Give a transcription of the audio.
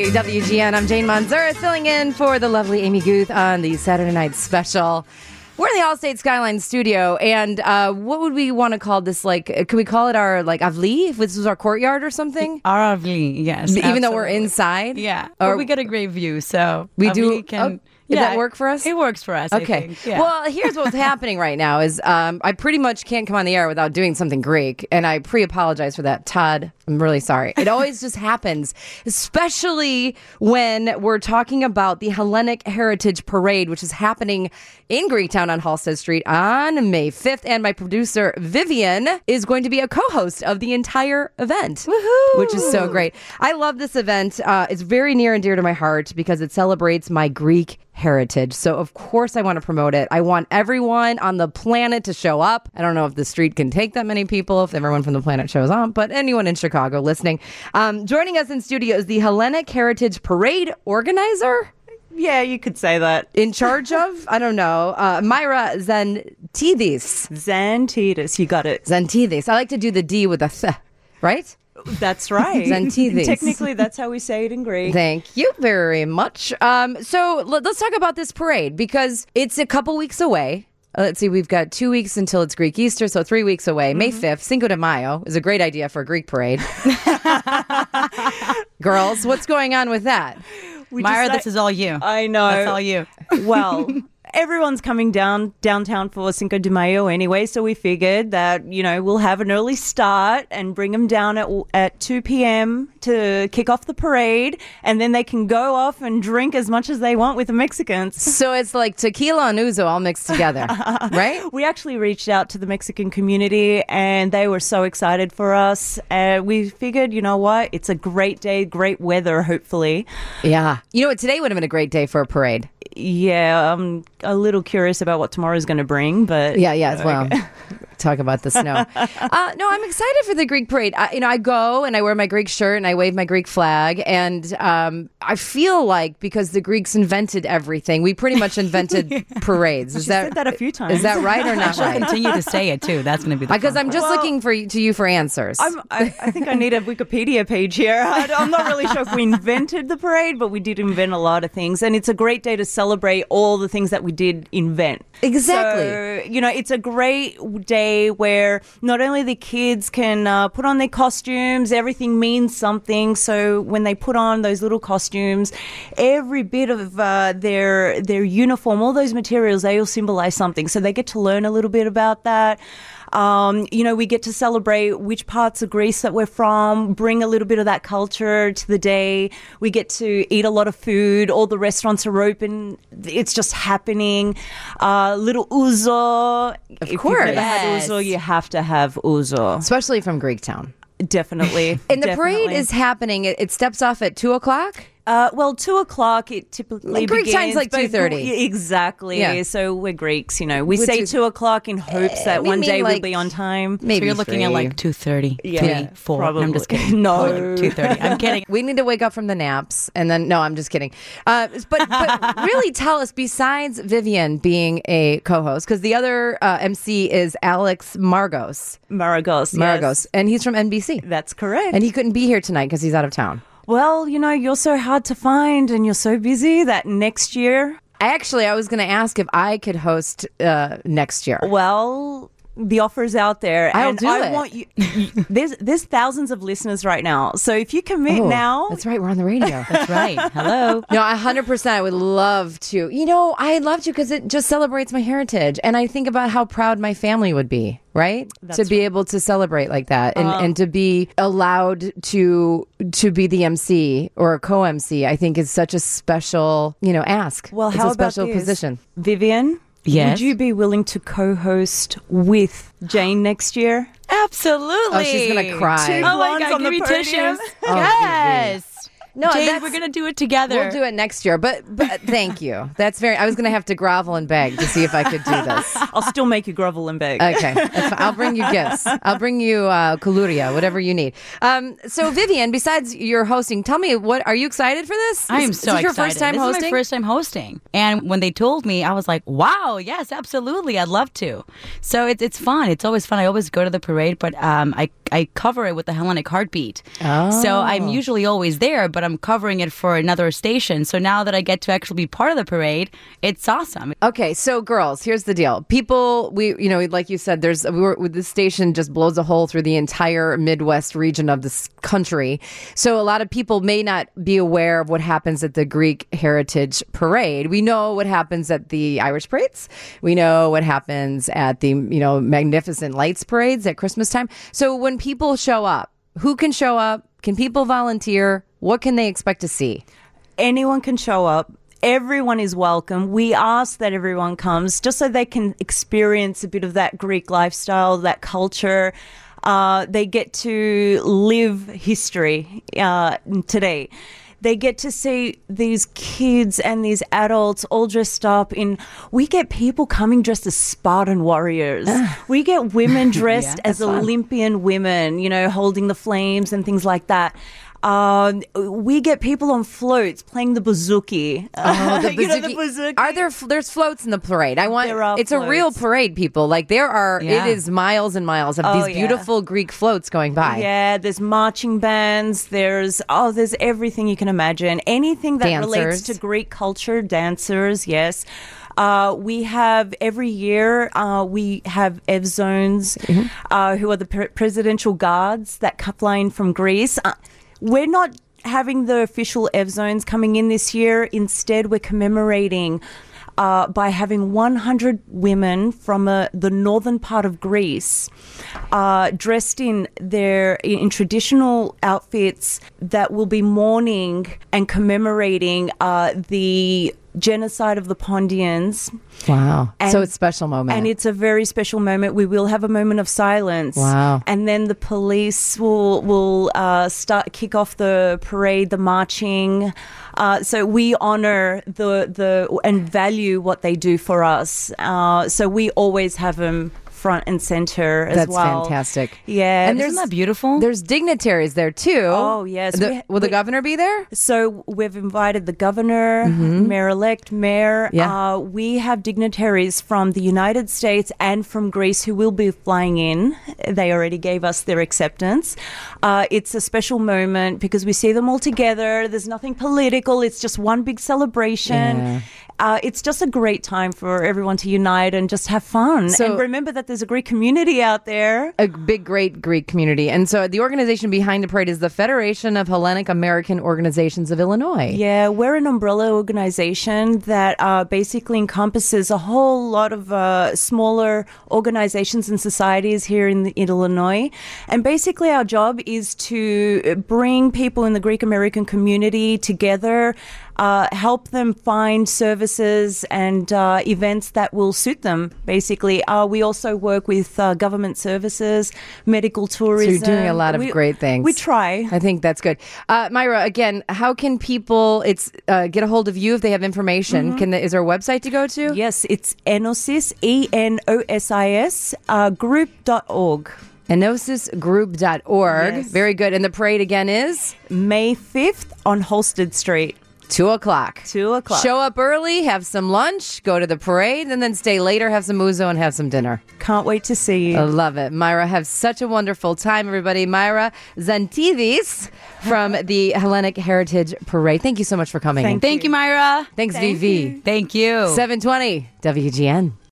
to WGN. I'm Jane Manzura, filling in for the lovely Amy Guth on the Saturday Night Special. We're in the Allstate Skyline studio, and what would we want to call this? Like, could we call it our, like, avli? If this was our courtyard or something? Our avli, yes. Even absolutely. though we're inside? Yeah. Or But we get a great view, so we avli do. can... Did that work for us? It works for us, Okay. I think. Yeah. Well, here's what's happening right now is I pretty much can't come on the air without doing something Greek, and I pre-apologize for that. Todd, I'm really sorry. It always just happens, especially when we're talking about the Hellenic Heritage Parade, which is happening in Greektown on Halsted Street on May 5th, and my producer, Vivian, is going to be a co-host of the entire event, which is so great. I love this event. It's very near and dear to my heart because it celebrates my Greek heritage. So, of course, I want to promote it. I want everyone on the planet to show up. I don't know if the street can take that many people, if everyone from the planet shows up, but anyone in Chicago listening. Joining us in studio is the Hellenic Heritage Parade organizer. Yeah, you could say that. In charge of, I don't know, Myra Zantidis. Xantidis, you got it. Zantidis. I like to do the D with a th, right? That's right. Xantidis. Technically, that's how we say it in Greek. Thank you very much. So let's talk about this parade because it's a couple weeks away. Let's see, we've got 2 weeks until it's Greek Easter, so 3 weeks away. May 5th, Cinco de Mayo is a great idea for a Greek parade. Girls, what's going on with that? Myra, this is all you. I know. That's all you. Well, everyone's coming downtown for Cinco de Mayo anyway, so we figured that, we'll have an early start and bring them down at 2 p.m. to kick off the parade, and then they can go off and drink as much as they want with the Mexicans. So it's like tequila and ouzo all mixed together, right? We actually reached out to the Mexican community, and they were so excited for us. We figured, you know what? It's a great day, great weather, hopefully. Yeah. You know what? Today would have been a great day for a parade. Yeah, I'm a little curious about what tomorrow's going to bring, but... Yeah, as well. Talk about the snow. No, I'm excited for the Greek parade. I go and I wear my Greek shirt and I wave my Greek flag. And I feel like because the Greeks invented everything, we pretty much invented parades. She said that a few times. Is that right or not She'll right? continue to say it, too. That's going to be the Because fun I'm just part. looking to you for answers. I think I need a Wikipedia page here. I'm not really sure if we invented the parade, but we did invent a lot of things. And it's a great day to celebrate all the things that we did invent. Exactly. So, it's a great day where not only the kids can put on their costumes, everything means something. So when they put on those little costumes, every bit of their uniform, all those materials, they all symbolize something. So they get to learn a little bit about that. We get to celebrate which parts of Greece that we're from, bring a little bit of that culture to the day. We get to eat a lot of food. All the restaurants are open. It's just happening. Little ouzo. Of If course. you've never had ouzo, you have to have ouzo. Especially from Greektown. Definitely. And the parade is happening. It steps off at 2 o'clock? 2 o'clock, it typically Greek begins. time's like 2:30. Exactly. Yeah. So we're Greeks, We Which say is- 2 o'clock in hopes that we one mean day we'll like be on time. Maybe So you're looking at 3. like 2:30, Yeah, 3, 4. probably. I'm just kidding. No. 2:30. I'm kidding. We need to wake up from the naps and then, no, I'm just kidding. But really tell us, besides Vivian being a co-host, because the other MC is Alex Margos. Maragos. Maragos. And he's from NBC. That's correct. And he couldn't be here tonight because he's out of town. Well, you're so hard to find and you're so busy that next year, Actually, I was going to ask if I could host next year. well, the offer's out there. I'll and do I it. want you. There's thousands of listeners right now. So if you commit now, That's right. We're on the radio. That's right. Hello. No, 100%. I would love to. I'd love to because it just celebrates my heritage. And I think about how proud my family would be, right? To be able to celebrate like that and to be allowed to be the MC or a co-MC, I think is such a special, ask. well, it's how a about special this? position. Vivian? Yes? Would you be willing to co-host with Jane next year? Absolutely. Oh, she's going to cry. Two Oh my blondes God, on give the me tissues. podium. Yes. No, Jane, that's- we're going to do it together. We'll do it next year, but thank you. I was going to have to grovel and beg to see if I could do this. I'll still make you grovel and beg. Okay, that's fine. I'll bring you gifts. I'll bring you kuluria, whatever you need. So Vivian, besides your hosting, tell me, what are you excited for this? I am Is so this your excited. first time this hosting? is my first time hosting. And when they told me, I was like, wow, yes, absolutely. I'd love to. So it's fun. It's always fun. I always go to the parade, but I cover it with the Hellenic Heartbeat. Oh. So I'm usually always there, but I'm covering it for another station. So now that I get to actually be part of the parade, it's awesome. Okay, so girls, here's the deal. People, like you said, this station just blows a hole through the entire Midwest region of this country. So a lot of people may not be aware of what happens at the Greek Heritage Parade. We know what happens at the Irish parades. We know what happens at the, magnificent lights parades at Christmas time. So when people show up, who can show up? Can people volunteer? What can they expect to see? Anyone can show up. Everyone is welcome. We ask that everyone comes just so they can experience a bit of that Greek lifestyle, that culture. They get to live history today. They get to see these kids and these adults all dressed up we get people coming dressed as Spartan warriors. We get women dressed as Olympian women, holding the flames and things like that. We get people on floats playing the bouzouki. Oh, the bouzouki. The bouzouki. Are there's floats in the parade? It's a real parade, people. Like it is miles and miles of these beautiful Greek floats going by. Yeah, there's marching bands, there's everything you can imagine. Anything that relates to Greek culture, dancers, yes. We have every year, we have Evzones, who are the presidential guards that fly in from Greece. We're not having the official Evzones coming in this year. Instead, we're commemorating by having 100 women from the northern part of Greece dressed in traditional outfits that will be mourning and commemorating the genocide of the Pondians. Wow. So it's a special moment. And it's a very special moment. We will have a moment of silence. Wow. And then the police will kick off the parade, the marching. So we honor and value what they do for us. So we always have them front and center as well. That's fantastic. Yeah. And isn't that beautiful? There's dignitaries there too. Oh, yes. Will the governor be there? So we've invited the governor, mayor-elect, mayor. Yeah. We have dignitaries from the United States and from Greece who will be flying in. They already gave us their acceptance. It's a special moment because we see them all together. There's nothing political. It's just one big celebration. Yeah. It's just a great time for everyone to unite and just have fun. And remember that there's a great community out there. A big, great Greek community. And so the organization behind the parade is the Federation of Hellenic American Organizations of Illinois. Yeah, we're an umbrella organization that basically encompasses a whole lot of smaller organizations and societies here in Illinois. And basically our job is to bring people in the Greek American community together, help them find services and events that will suit them, basically. We also work with government services, medical tourism. So you're doing a lot of great things. We try. I think that's good. Myra, again, how can people get a hold of you if they have information? Is there a website to go to? Yes, it's Enosis, ENOSIS, group.org. Enosisgroup.org. Yes. Very good. And the parade again is? May 5th on Holsted Street. 2 o'clock. 2 o'clock. Show up early, have some lunch, go to the parade, and then stay later, have some ouzo, and have some dinner. Can't wait to see you. I love it. Myra, have such a wonderful time, everybody. Myra Zantivis from the Hellenic Heritage Parade. Thank you so much for coming. Thank you, Myra. Thanks, VV. Thank you. 720 WGN.